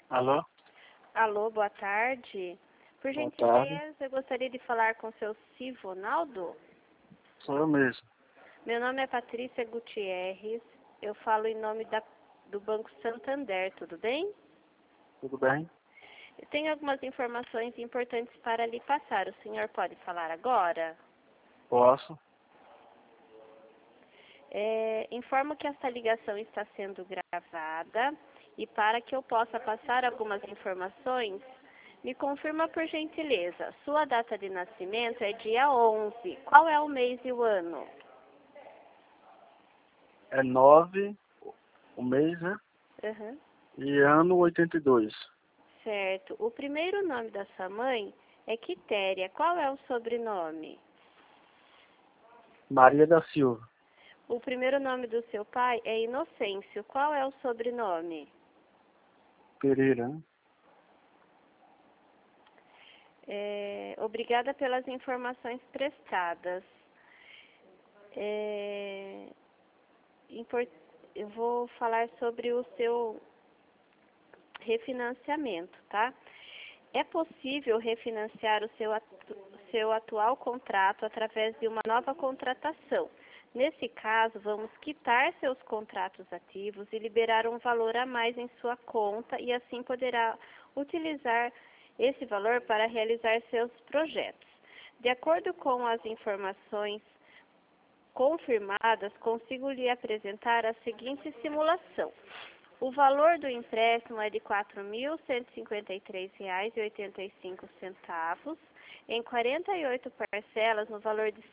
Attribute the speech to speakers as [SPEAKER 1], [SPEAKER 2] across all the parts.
[SPEAKER 1] Alô?
[SPEAKER 2] Alô, boa tarde. Por
[SPEAKER 1] Boa tarde.
[SPEAKER 2] gentileza, eu gostaria de falar com o seu Sivonaldo.
[SPEAKER 1] Sou eu mesmo.
[SPEAKER 2] Meu nome é Patrícia Gutierrez. Eu falo em nome do Banco Santander, tudo bem?
[SPEAKER 1] Tudo bem?
[SPEAKER 2] Eu tenho algumas informações importantes para lhe passar. O senhor pode falar agora?
[SPEAKER 1] Posso?
[SPEAKER 2] Informo que esta ligação está sendo gravada e para que eu possa passar algumas informações, me confirma por gentileza. Sua data de nascimento é dia 11. Qual é o mês e o ano?
[SPEAKER 1] É 9 o mês, né?
[SPEAKER 2] Uhum.
[SPEAKER 1] E ano 82.
[SPEAKER 2] Certo. O primeiro nome da sua mãe é Quitéria. Qual é o sobrenome?
[SPEAKER 1] Maria da Silva.
[SPEAKER 2] O primeiro nome do seu pai é Inocêncio. Qual é o sobrenome?
[SPEAKER 1] Pereira, né?
[SPEAKER 2] Obrigada pelas informações prestadas. Eu vou falar sobre o seu refinanciamento, tá? É possível refinanciar o seu atual contrato através de uma nova contratação. Nesse caso, vamos quitar seus contratos ativos e liberar um valor a mais em sua conta e assim poderá utilizar esse valor para realizar seus projetos. De acordo com as informações confirmadas, consigo lhe apresentar a seguinte simulação. O valor do empréstimo é de R$ 4.153,85 em 48 parcelas no valor de R$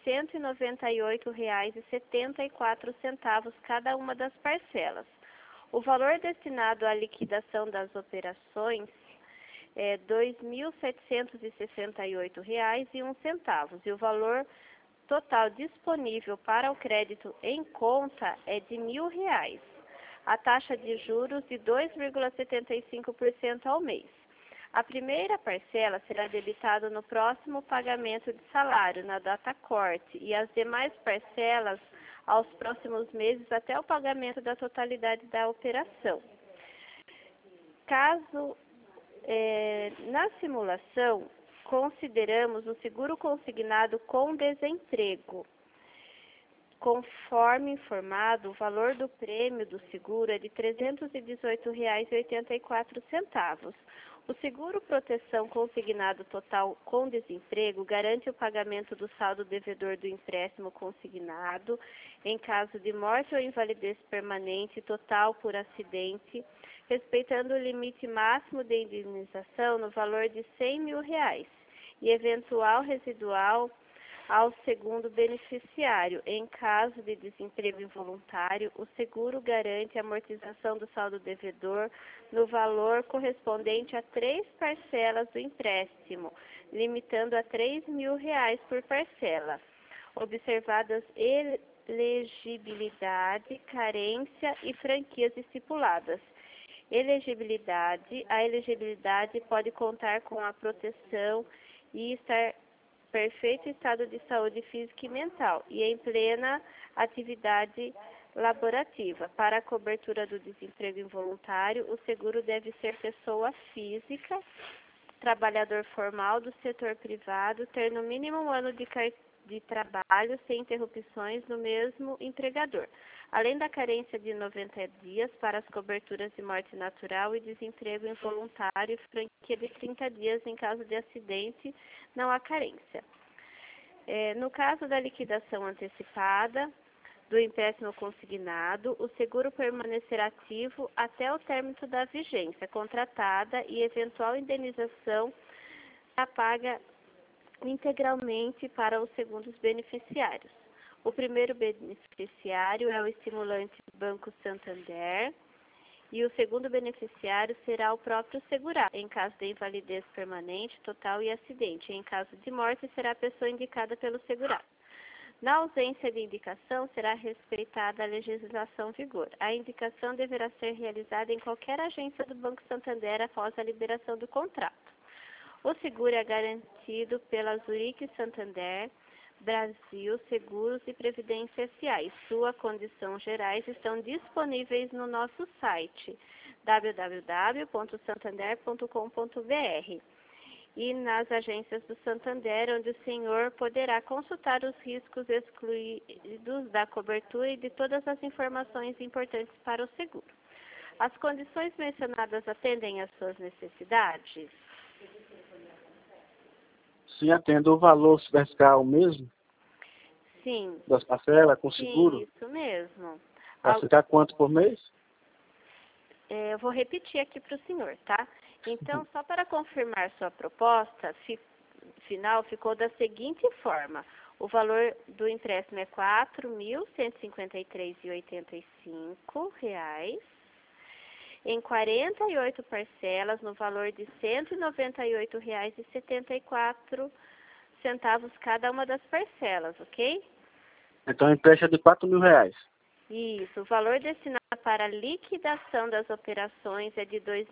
[SPEAKER 2] 198,74 cada uma das parcelas. O valor destinado à liquidação das operações é R$ 2.768,01 e o valor total disponível para o crédito em conta é de R$ 1.000. A taxa de juros de 2,75% ao mês. A primeira parcela será debitada no próximo pagamento de salário, na data corte, e as demais parcelas aos próximos meses até o pagamento da totalidade da operação. Na simulação, consideramos o seguro consignado com desemprego. Conforme informado, o valor do prêmio do seguro é de R$ 318,84. O seguro proteção consignado total com desemprego garante o pagamento do saldo devedor do empréstimo consignado em caso de morte ou invalidez permanente total por acidente, respeitando o limite máximo de indenização no valor de R$ 100.000 e eventual residual ao segundo beneficiário. Em caso de desemprego involuntário, o seguro garante a amortização do saldo devedor no valor correspondente a 3 parcelas do empréstimo, limitando a R$ 3.000 por parcela, observadas elegibilidade, carência e franquias estipuladas. A elegibilidade pode contar com a proteção e estar perfeito estado de saúde física e mental e em plena atividade laborativa. Para a cobertura do desemprego involuntário, o seguro deve ser pessoa física, trabalhador formal do setor privado, ter no mínimo um ano de trabalho sem interrupções no mesmo empregador, além da carência de 90 dias para as coberturas de morte natural e desemprego involuntário, franquia de 30 dias em caso de acidente, não há carência. No caso da liquidação antecipada do empréstimo consignado, o seguro permanecerá ativo até o término da vigência contratada e eventual indenização será paga integralmente para os segundos beneficiários. O primeiro beneficiário é o estimulante Banco Santander e o segundo beneficiário será o próprio segurado, em caso de invalidez permanente, total e acidente. Em caso de morte, será a pessoa indicada pelo segurado. Na ausência de indicação, será respeitada a legislação em vigor. A indicação deverá ser realizada em qualquer agência do Banco Santander após a liberação do contrato. O seguro é garantido pela Zurich Santander Brasil Seguros e Previdência S.A. e sua condição gerais estão disponíveis no nosso site www.santander.com.br e nas agências do Santander, onde o senhor poderá consultar os riscos excluídos da cobertura e de todas as informações importantes para o seguro. As condições mencionadas atendem às suas necessidades?
[SPEAKER 1] Sim, atendo. O valor se vai ficar o mesmo
[SPEAKER 2] Sim.
[SPEAKER 1] das parcelas com seguro?
[SPEAKER 2] Sim, isso mesmo.
[SPEAKER 1] Vai ficar quanto por mês?
[SPEAKER 2] Eu vou repetir aqui para o senhor, tá? Então, só para confirmar sua proposta, final ficou da seguinte forma. O valor do empréstimo é R$ 4.153,85, em 48 parcelas, no valor de R$ 198,74 cada uma das parcelas, ok?
[SPEAKER 1] Então, empréstimo de R$ 4.000.
[SPEAKER 2] Isso, o valor destinado para a liquidação das operações é de R$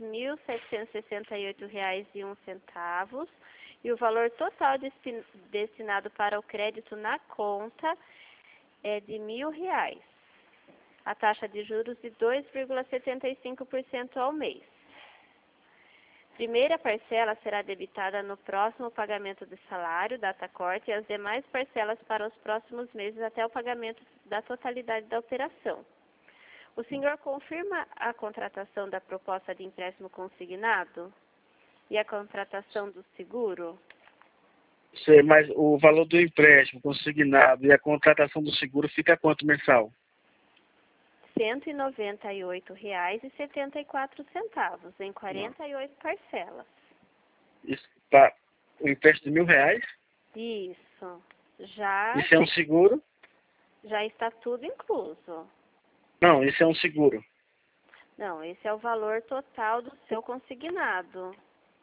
[SPEAKER 2] 2.768,01 e o valor total destinado para o crédito na conta é de R$ 1.000. A taxa de juros de 2,75% ao mês. Primeira parcela será debitada no próximo pagamento do salário, data corte, e as demais parcelas para os próximos meses até o pagamento da totalidade da operação. O senhor confirma a contratação da proposta de empréstimo consignado e a contratação do seguro?
[SPEAKER 1] Sei, mas o valor do empréstimo consignado e a contratação do seguro fica quanto mensal?
[SPEAKER 2] R$ 198,74 em 48 parcelas.
[SPEAKER 1] Isso tá, o empréstimo de R$ 1.000?
[SPEAKER 2] Isso. Já
[SPEAKER 1] Isso é um seguro?
[SPEAKER 2] já está tudo incluso.
[SPEAKER 1] Não, isso é um seguro.
[SPEAKER 2] Não, esse é o valor total do seu consignado.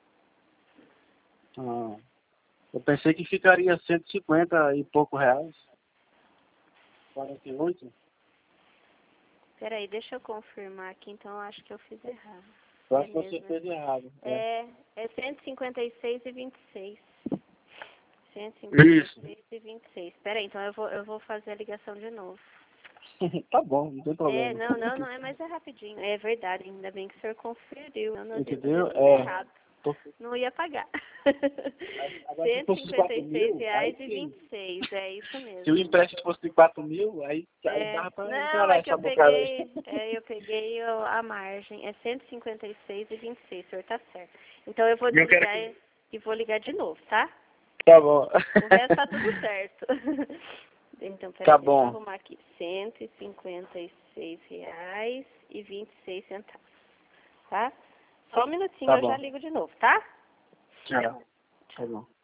[SPEAKER 1] Ah, eu pensei que ficaria 150 e pouco reais. 48?
[SPEAKER 2] Peraí, deixa eu confirmar aqui, então eu acho que eu fiz errado.
[SPEAKER 1] Eu acho que você
[SPEAKER 2] mesmo.
[SPEAKER 1] fez errado.
[SPEAKER 2] É 156,26.
[SPEAKER 1] Isso.
[SPEAKER 2] 156,26. Peraí, então eu vou fazer a ligação de novo.
[SPEAKER 1] Tá bom, não tem problema.
[SPEAKER 2] Não é, mas é rapidinho. É verdade, ainda bem que o senhor conferiu. Eu não
[SPEAKER 1] Entendeu?
[SPEAKER 2] errado.
[SPEAKER 1] Tô...
[SPEAKER 2] Não ia pagar.
[SPEAKER 1] Agora, se fosse de 4.000, aí sim.
[SPEAKER 2] R$ 156,26, é isso mesmo.
[SPEAKER 1] Se o empréstimo fosse de 4.000, aí dava pra
[SPEAKER 2] Não,
[SPEAKER 1] encarar
[SPEAKER 2] é que
[SPEAKER 1] essa bocada aí.
[SPEAKER 2] eu peguei a margem. É 156,26, o senhor tá certo. Então eu vou
[SPEAKER 1] Eu quero
[SPEAKER 2] desligar e vou ligar de novo, tá?
[SPEAKER 1] Tá bom.
[SPEAKER 2] O resto tá tudo certo. Então, peraí,
[SPEAKER 1] Tá
[SPEAKER 2] deixa eu
[SPEAKER 1] bom.
[SPEAKER 2] arrumar aqui. R$ 156,26, tá? Só um minutinho,
[SPEAKER 1] Tá
[SPEAKER 2] eu já
[SPEAKER 1] bom.
[SPEAKER 2] ligo de novo, tá?
[SPEAKER 1] Tchau. Tá bom.